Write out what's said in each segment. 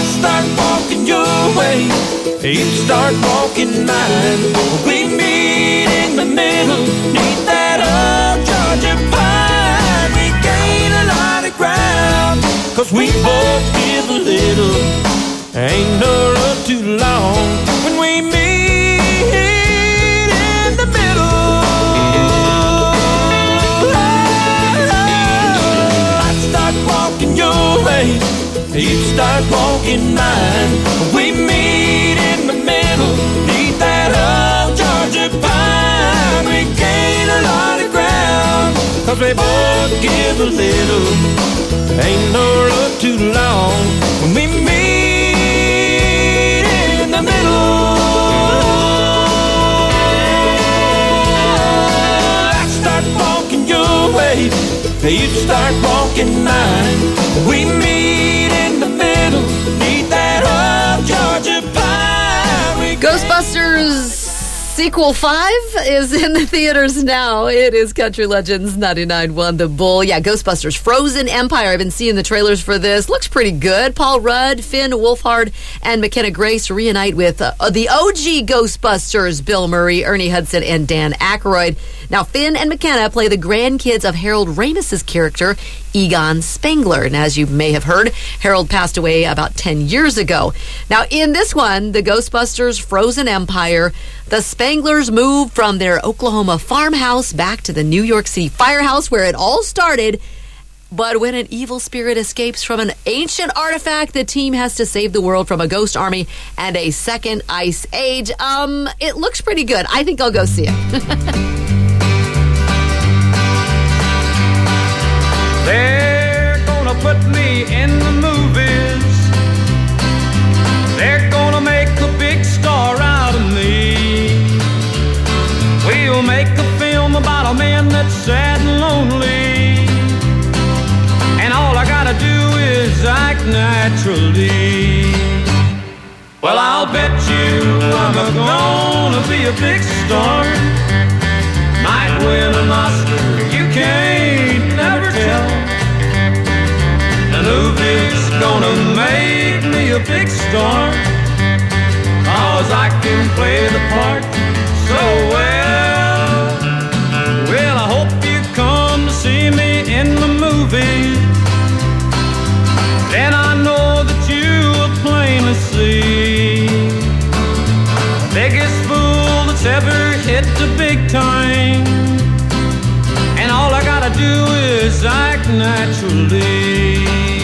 start walking your way, you start walking mine. We meet in the middle, neath that old Georgia pine. We gain a lot of ground, 'cause we both give a little. Ain't no road too long when we meet in the middle. I start walking your way, you start walking mine. We meet in the middle, neath that old Georgia pine. We gain a lot of ground, 'cause we both give a little. Ain't no road too long when we meet in the middle. I start walking your way, you start walking mine. We meet in the middle, neath that old Georgia pine. Ghostbusters Sequel 5 is in the theaters now. It is Country Legends 99.1 The Bull. Yeah, Ghostbusters Frozen Empire. I've been seeing the trailers for this. Looks pretty good. Paul Rudd, Finn Wolfhard, and McKenna Grace reunite with the OG Ghostbusters, Bill Murray, Ernie Hudson, and Dan Aykroyd. Now, Finn and McKenna play the grandkids of Harold Ramis's character, Egon Spengler. And as you may have heard, Harold passed away about 10 years ago. Now, in this one, the Ghostbusters Frozen Empire, the Spenglers move from their Oklahoma farmhouse back to the New York City firehouse where it all started. But when an evil spirit escapes from an ancient artifact, the team has to save the world from a ghost army and a second ice age. It looks pretty good. I think I'll go see it. They're gonna put me in the movies. They're gonna make a big star out of me. We'll make a film about a man that's sad and lonely, and all I gotta do is act naturally. Well, I'll bet you I'm gonna be a big star. Might win an Oscar, you can't never tell. The movie's gonna make me a big star, 'cause I can play the part so well. Well, I hope you come to see me in the movie. Then I know that you will plainly see the biggest fool that's ever hit the big time, and all I gotta do is act naturally.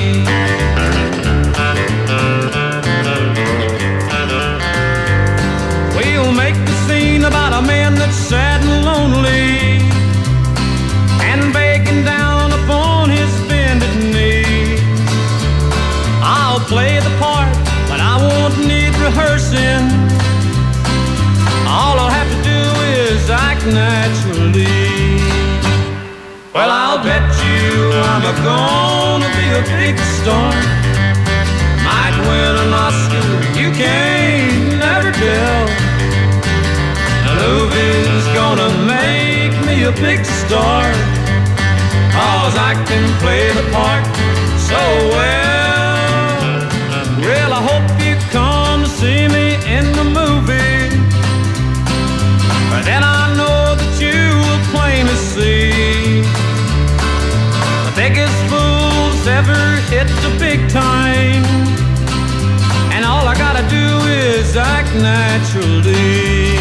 We'll make the scene about a man that's sad and lonely and begging down upon his bended knees. I'll play the part, but I won't need rehearsing. All I'll have to do is act naturally. Well, I'll bet you I'm gonna be a big star. Might win an Oscar, you can't never tell. The movie's gonna make me a big star, 'cause I can play the part so well. Well, I hope you come to see me in the movie. But then I know that you will plainly see the biggest fools ever hit the big time, and all I gotta do is act naturally.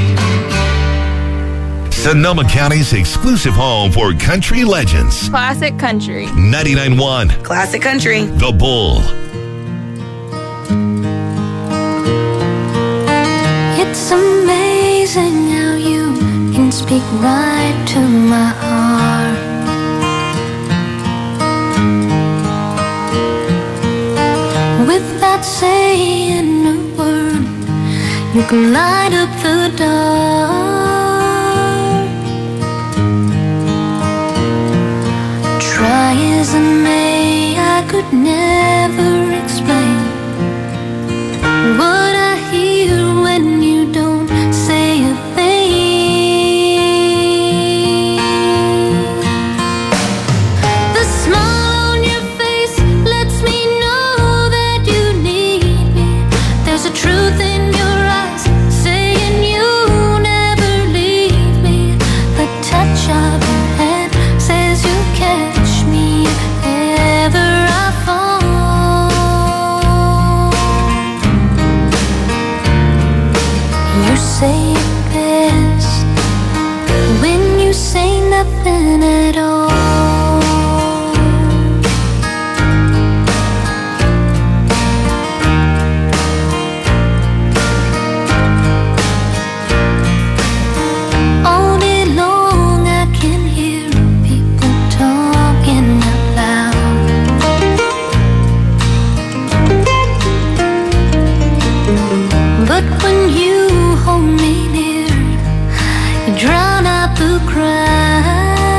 Sonoma County's exclusive home for country legends. Classic country. 99.1 Classic country. The Bull. It's amazing how you can speak right to my heart. Without saying a word, you can light up the dark. Try as I may, I could never explain what I hear when you don't say a thing. The smile on your face lets me know that you need say it best when you say nothing at all. All day long I can hear people talking out loud. But when you hold me near, you drown out the crowd.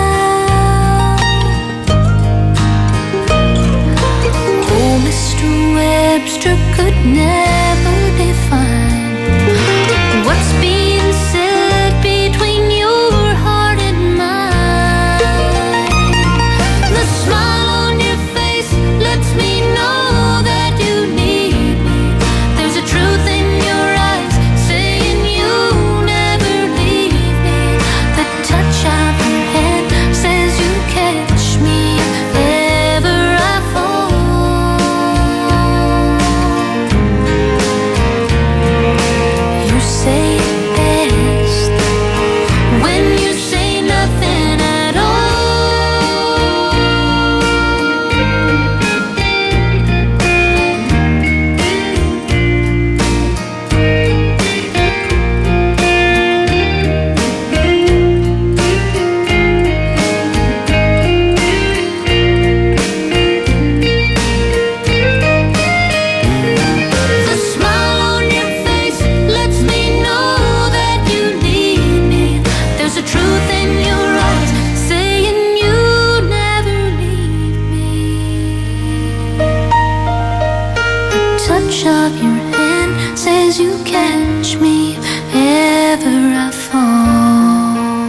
Oh, Mr. Webster could never define what's being said between your heart and mine. The smile on your face lets me know that you need me. There's a truth in your eyes saying you'll never leave me. The touch of your hand says you catch me if ever I fall. You say it best when you say nothing at all. The smile on your face lets me know that you need me. There's a truth in your eyes saying you never leave me. The touch of your hand says you catch me if ever I fall.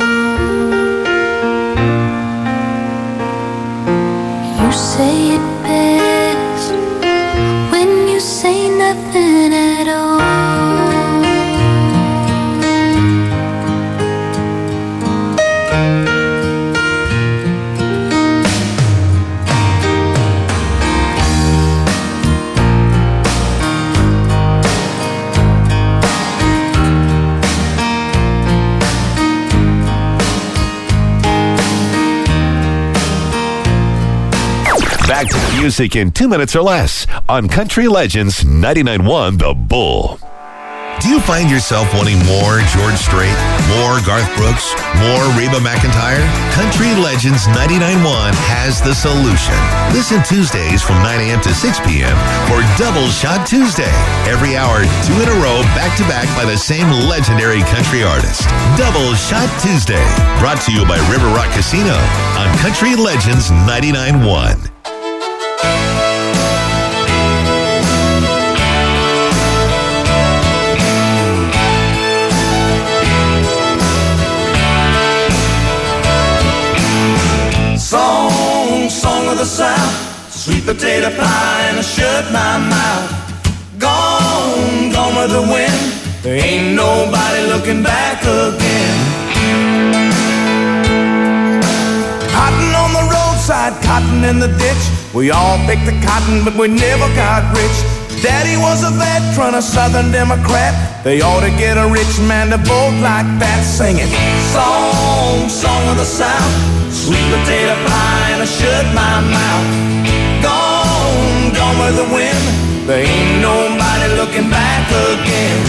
You say it best when you say nothing at all. Back to the music in 2 minutes or less on Country Legends 99.1 The Bull. Do you find yourself wanting more George Strait, more Garth Brooks, more Reba McEntire? Country Legends 99.1 has the solution. Listen Tuesdays from 9 a.m. to 6 p.m. for Double Shot Tuesday. Every hour, 2 in a row, back to back by the same legendary country artist. Double Shot Tuesday, brought to you by River Rock Casino on Country Legends 99.1. Song of the South, sweet potato pie and I shut my mouth. Gone with the wind, there ain't nobody looking back again. Cotton on the roadside, cotton in the ditch. We all picked the cotton, but we never got rich. Daddy was a veteran, a Southern Democrat. They ought to get a rich man to vote like that. Singing song of the South, sweet potato pie and I shut my mouth. Gone with the wind, there ain't nobody looking back again.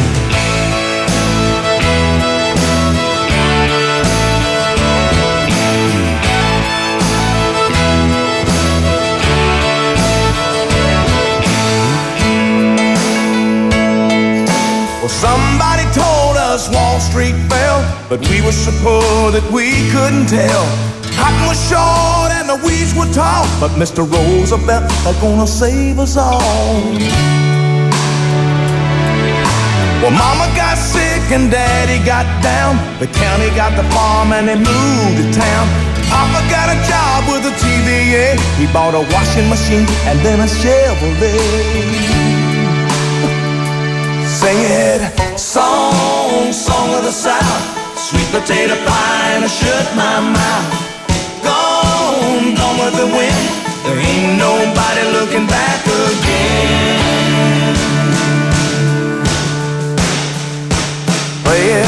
Well, somebody told us Wall Street fell, but we were so poor that we couldn't tell. Cotton was short and the weeds were tall, but Mr. Roosevelt are gonna save us all. Well, Mama got sick and Daddy got down. The county got the farm and they moved to town. Papa got a job with the TVA. He bought a washing machine and then a Chevrolet. Sing it, song of the South, sweet potato pie and I shut my mouth. Gone with the wind, there ain't nobody looking back again. Play it.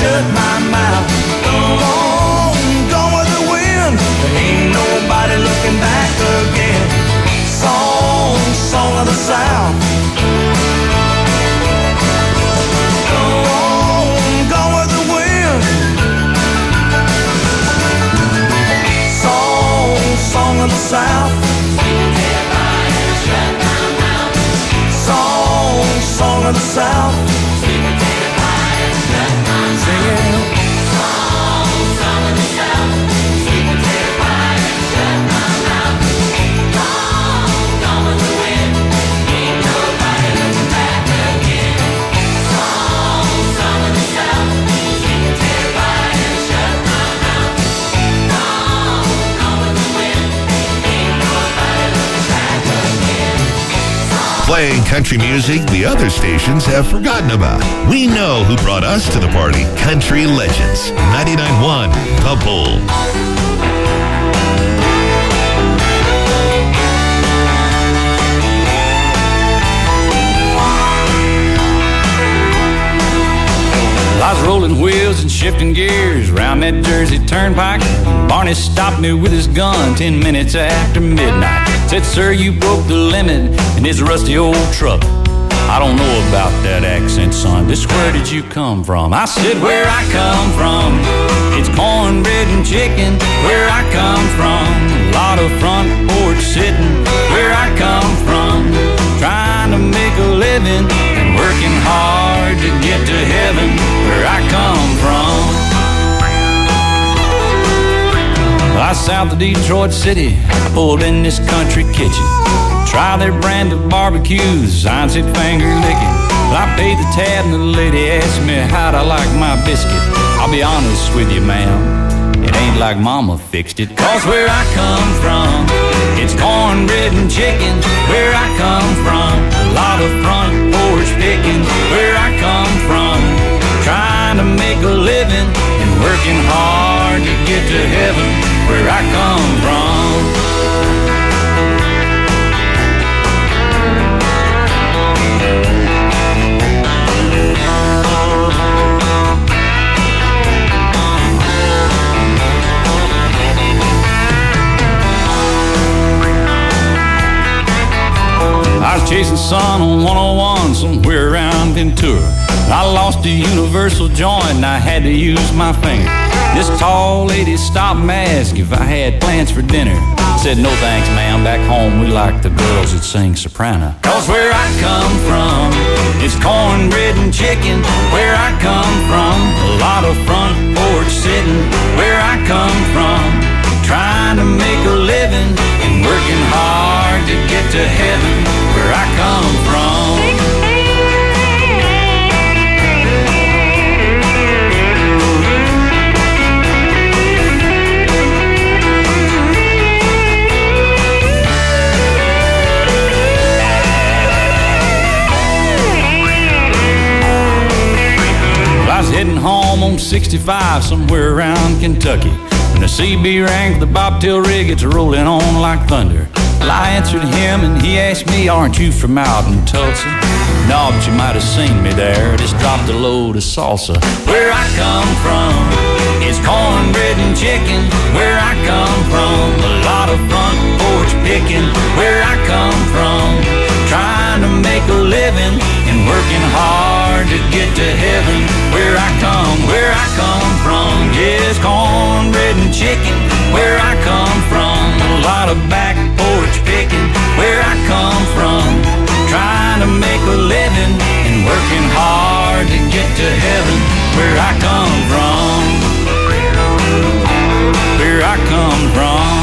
shut my mouth. Go on, go with the wind. There ain't nobody looking back again. Song, song of the South. Go on, go with the wind. Song, song of the South. Song, song of the South. Singing. Playing country music the other stations have forgotten about. We know who brought us to the party. Country Legends. 99.1 The Bull. I was rolling wheels and shifting gears around that Jersey Turnpike. Barney stopped me with his gun 10 minutes after midnight. Said, sir, you broke the limit in this rusty old truck. I don't know about that accent, son. Just where did you come from? I said, where I come from, it's cornbread and chicken. Where I come from, a lot of front porch sitting. Where I come from, trying to make a living and working hard to get to heaven. Where I come from, I south of Detroit City, I pulled in this country kitchen. Try their brand of barbecues, I said finger licking. I paid the tab and the lady asked me how'd I like my biscuit. I'll be honest with you, ma'am, it ain't like mama fixed it. Cause where I come from, it's cornbread and chicken. Where I come from, a lot of front porch picking. Where I come from, trying to make a living and working hard to get to heaven. Where I come from. I was chasing sun on 101 somewhere around Ventura. I lost a universal joint and I had to use my finger. This tall lady stopped and asked if I had plans for dinner. I said, no thanks, ma'am, back home we like the girls that sing soprano. Cause where I come from, it's cornbread and chicken. Where I come from, a lot of front porch sitting. Where I come from, trying to make a living and working hard to get to heaven. Where I come from. I was heading home on 65 somewhere around Kentucky when the CB rang for the bobtail rig. It's rolling on like thunder. Well, I answered him and he asked me, aren't you from out in Tulsa? No, but you might have seen me there. Just dropped a load of salsa. Where I come from, it's cornbread and chicken. Where I come from, a lot of front porch picking. Where I come from, trying to make a living and working hard to get to heaven. Where I come from, yes, cornbread and chicken. Where I come from, a lot of back porch picking. Where I come from, trying to make a living and working hard to get to heaven. Where I come from, where I come from,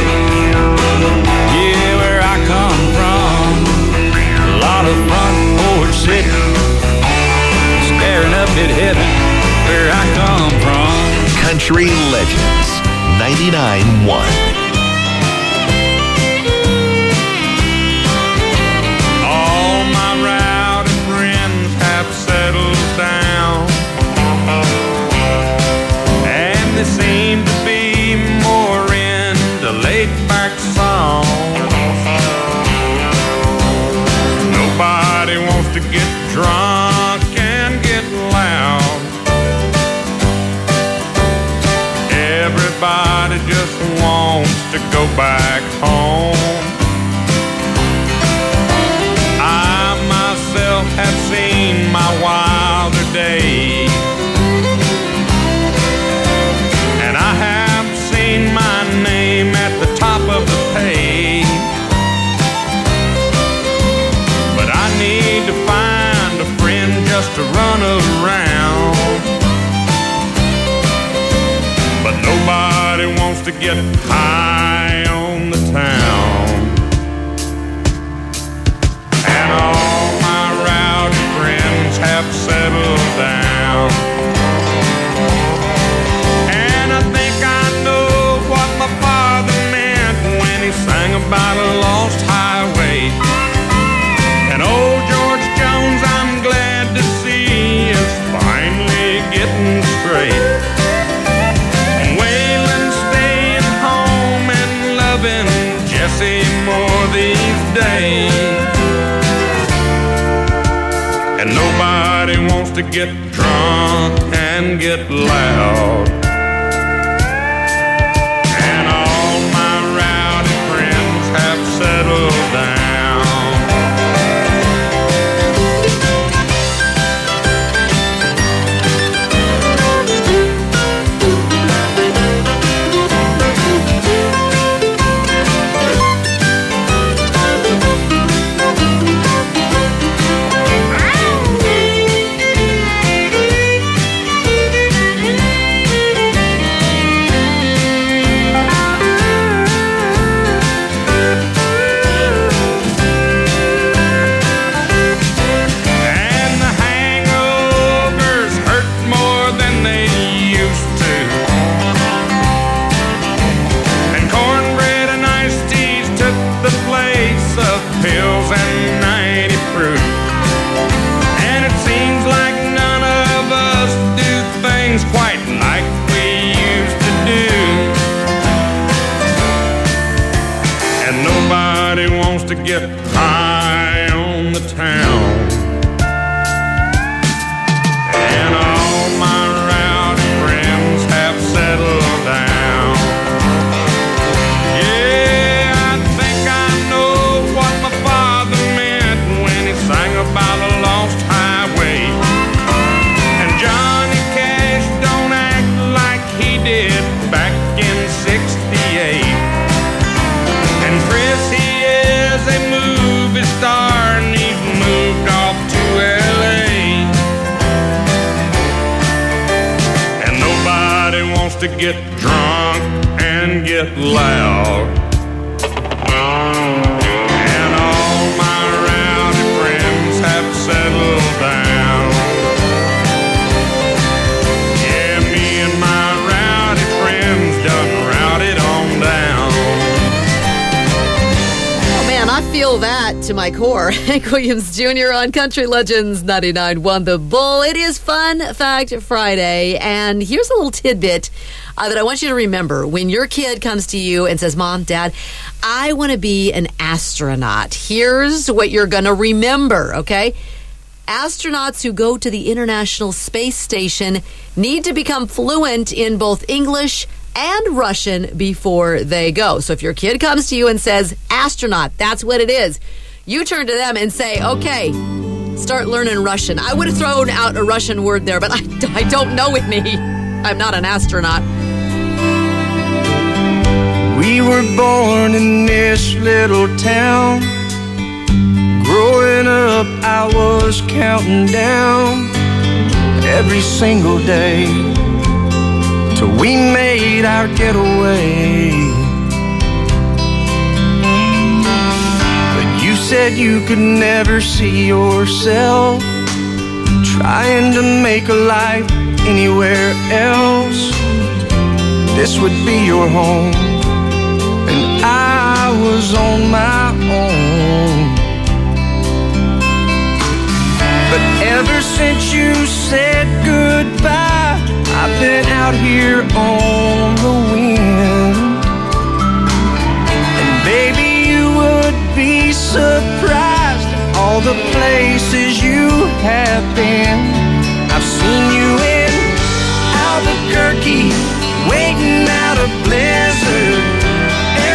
yeah, where I come from, a lot of front porch sitting, staring up at heaven. Where I come from. Country Legends. 99.1. All my rowdy friends have settled down, and they seem to be more into laid-back songs. Nobody wants to get drunk and get loud. to go back home. I myself have seen my wilder days, and I have seen my name at the top of the page. But I need to find a friend just to run around. But nobody wants to get high on the town. And all my rowdy friends have settled down. And I think I know what my father meant when he sang about a lost highway. And old George Jones, I'm glad to see, is finally getting straight. And Waylon's staying home and loving Jesse more these days. And nobody wants to get drunk and get loud. And all my rowdy friends have settled down. To get high on the town. And all my rowdy friends have settled down. Yeah, I think I know what my father meant when he sang about a lost highway. And Johnny Cash don't act like he did back in '68. And Chris, he is a movie star and he's moved off to LA. And nobody wants to get drunk and get loud. And all my rowdy friends have settled down. Yeah, me and my rowdy friends done routed on down. I feel that to my core. Hank Williams Jr. on Country Legends 99.1 The Bull. It is Fun Fact Friday, and here's a little tidbit that I want you to remember. When your kid comes to you and says, Mom, Dad, I want to be an astronaut, here's what you're going to remember, okay? Astronauts who go to the International Space Station need to become fluent in both English and Russian before they go. So if your kid comes to you and says, astronaut, that's what it is, you turn to them and say, okay, start learning Russian. I would have thrown out a Russian word there, but I don't know with me. I'm not an astronaut. We were born in this little town. Growing up, I was counting down every single day till we made our getaway. But you said you could never see yourself trying to make a life anywhere else. This would be your home, and I was on my own. But ever since you said goodbye, I've been out here on the wind. And baby, you would be surprised at all the places you have been. I've seen you in Albuquerque, waiting out a blizzard,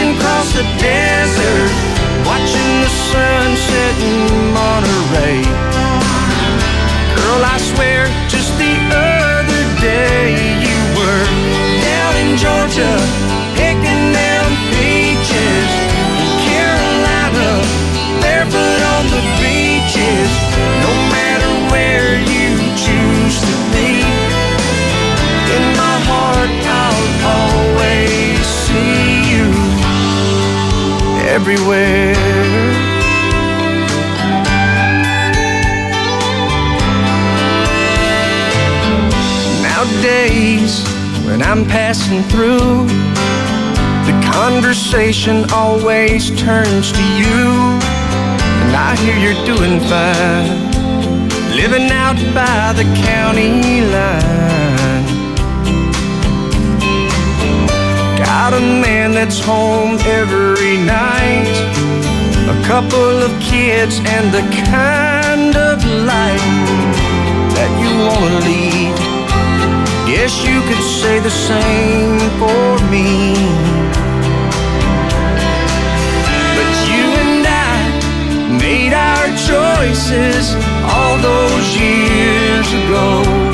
dancing across the desert, watching the sunset in Monterey. Girl, I swear, just the other day you were down in Georgia, picking them peaches. In Carolina, barefoot on the beaches. No matter where you choose to be, in my heart I'll always see you everywhere. Nowadays, when I'm passing through, the conversation always turns to you. And I hear you're doing fine, living out by the county line. Got a man that's home every night, a couple of kids, and the kind of life that you want to lead. Guess you could say the same for me. But you and I made our choices all those years ago.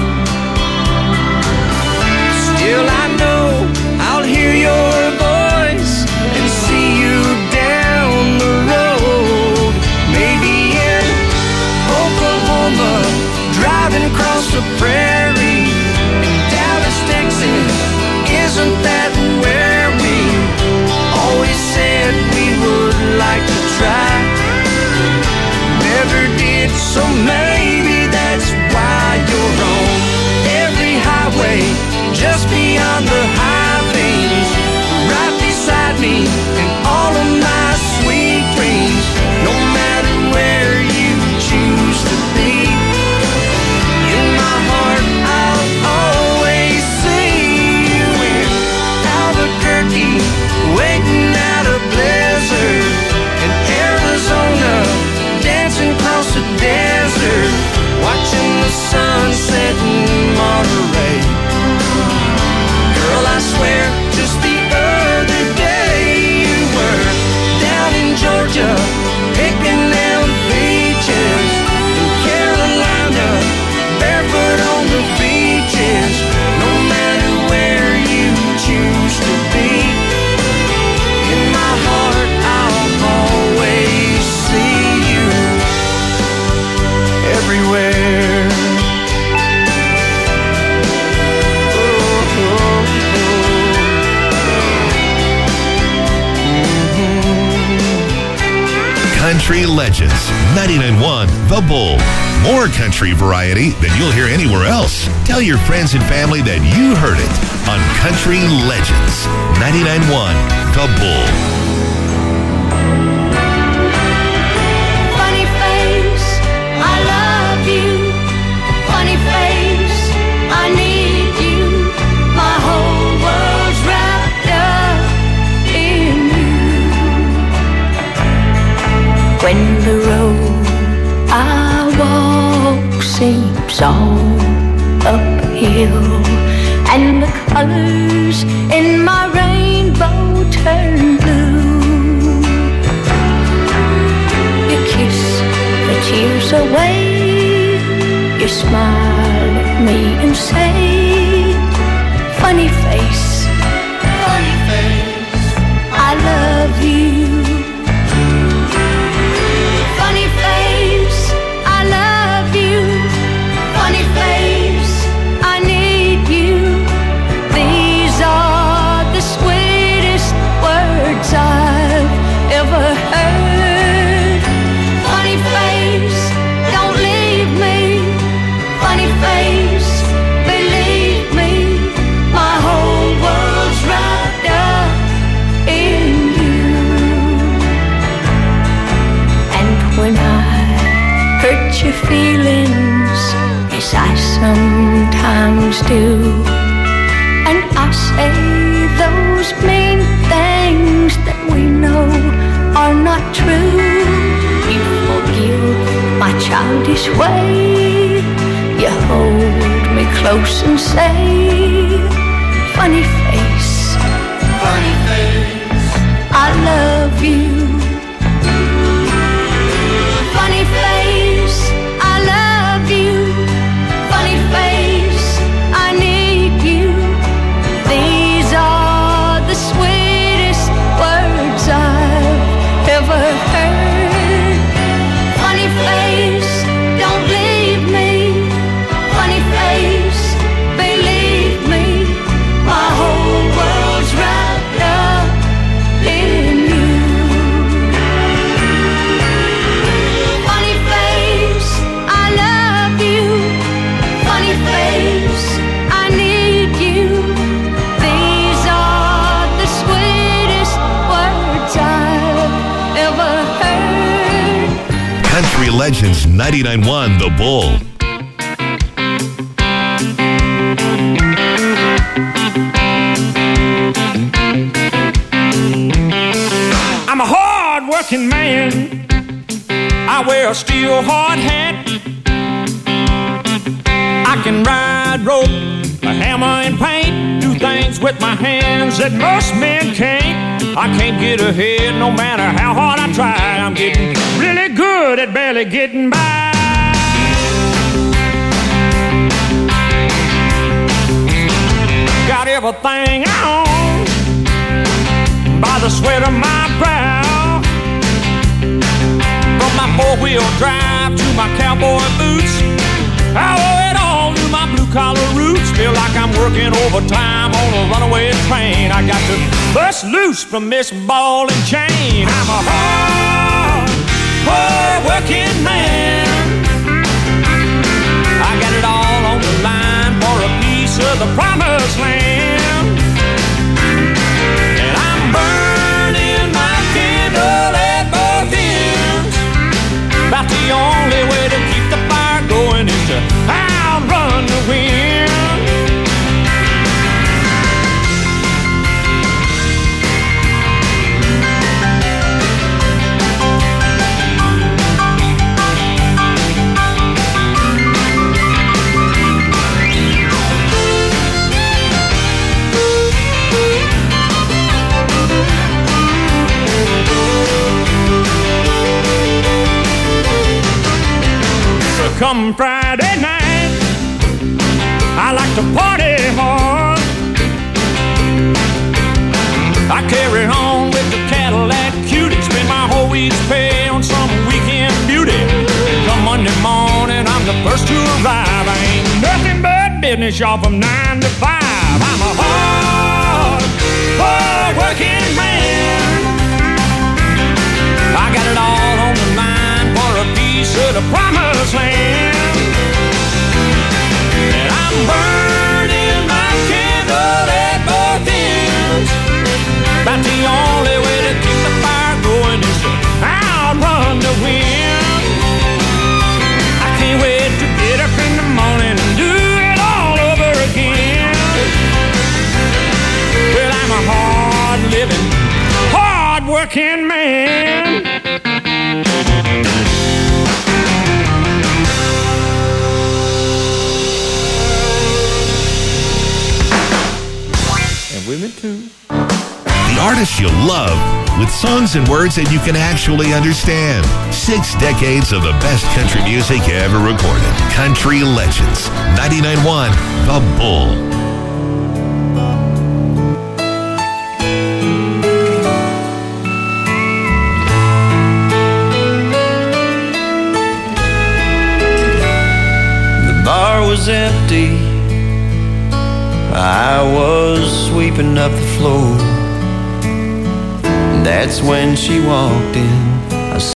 Still I know I'll hear your voice and see you down the road. Maybe in Oklahoma, driving across the prairie. In Dallas, Texas, isn't that where we always said we would like to try? Never did, so maybe that's why you're on every highway, just beyond the high plains, right beside me in all of my sweet dreams. No matter where you choose to be, in my heart I'll always see you in Albuquerque, waiting out a blizzard, in Arizona, dancing across the desert, watching the sunset in Monterey. Girl, I swear, just the other day you were down in Georgia, picking them peaches. In Carolina, barefoot on the beaches. No matter where you choose to be, in my heart I'll always see you everywhere. Country Legends, 99.1 The Bull. More country variety than you'll hear anywhere else. Tell your friends and family that you heard it on Country Legends, 99.1 The Bull. Funny face, I love you. Funny face, I need you. My whole world's wrapped up in you. When the road I walk seems all uphill, and the colors in my rainbow turn blue, you kiss the tears away, you smile at me and say, funny face, I love you. Funny face, I love you. Funny face, I need you. These are the sweetest words I've ever heard. Funny face, don't leave me. Funny face, believe me. My whole world's wrapped up in you. And when I hurt your feelings, as I sometimes do, and I say those mean things that we know are not true, you forgive my childish way, you hold me close and say, funny face, I Legends 99.1 The Bull. I'm a hard-working man. I wear a steel hard hat. I can ride rope, a hammer and paint, do things with my hands that most men can't. I can't get ahead no matter how hard I try. I'm getting really good at barely getting by. Got everything I own by the sweat of my brow. From my four-wheel drive to my cowboy boots, I owe it all to my blue-collar roots. Feel like I'm working overtime on a runaway train. I got to bust loose from this ball and chain. I'm a hard-working man. I got it all on the line for a piece of the promised land. And I'm burning my candle at both ends. About the only way to keep the fire going is to outrun the wind. Come Friday night, I like to party hard. I carry on with the Cadillac cutie, spend my whole week's pay on some weekend beauty. Come Monday morning, I'm the first to arrive. I ain't nothing but business, y'all, from 9 to 5. I'm a hard-working man. I got it all on the line for a piece of the promised land. And I'm burning my candle at both ends. About the only way to keep the fire going is to outrun the wind. I can't wait to get up in the morning and do it all over again. Well, I'm a hard-living, hard-working man. And women too. The artists you love with songs and words that you can actually understand. 6 decades of the best country music ever recorded. Country Legends 99.1 The Bull. Bar was empty. I was sweeping up the floor. That's when she walked in.